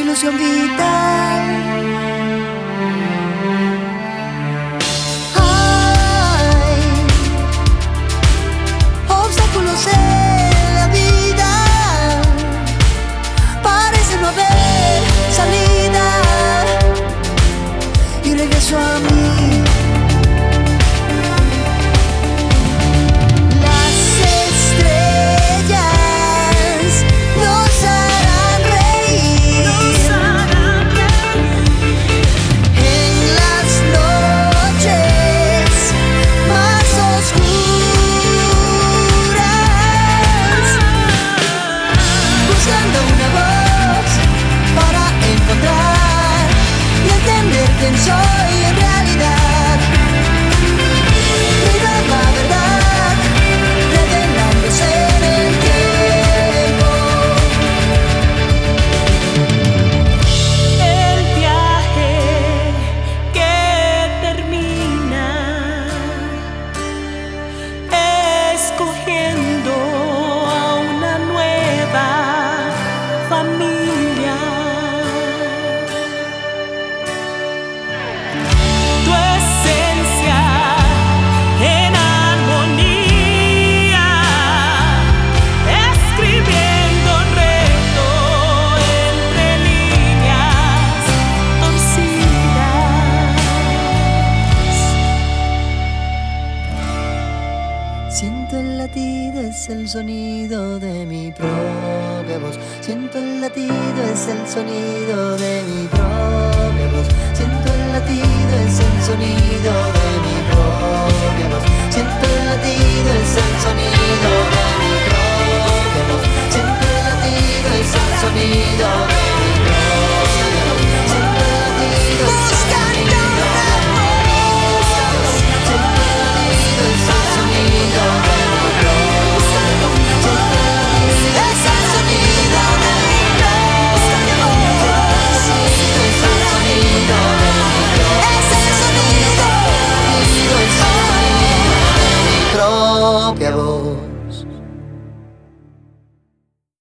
ilusión vital. Hay obstáculos en la vida, parece no haber salida, y regreso a mí. ¿Quién soy en realidad? Mirar la verdad, revelándose en el tiempo. El viaje que termina escogiendo a una nueva familia. Siento el latido, es el sonido de mi propia voz. Siento el latido, es el sonido de mi propia voz. Siento el latido, es el sonido de mi propia voz. Siento el latido, es el sonido de mi propia voz.